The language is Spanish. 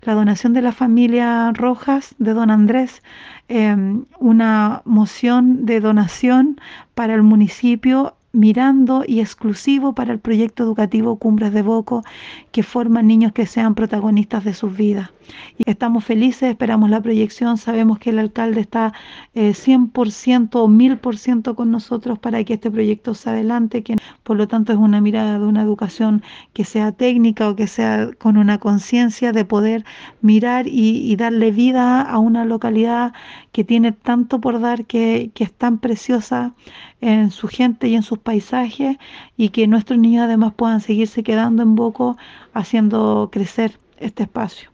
la donación de la familia Rojas, de don Andrés, una moción de donación para el municipio mirando y exclusivo para el proyecto educativo Cumbres de Boco, que forman niños que sean protagonistas de sus vidas. Y estamos felices, esperamos la proyección, sabemos que el alcalde está 100% o 1000% con nosotros para que este proyecto se adelante, que por lo tanto es una mirada de una educación que sea técnica o que sea con una conciencia de poder mirar y darle vida a una localidad que tiene tanto por dar, que es tan preciosa en su gente y en sus paisajes, y que nuestros niños además puedan seguirse quedando en Boco haciendo crecer este espacio.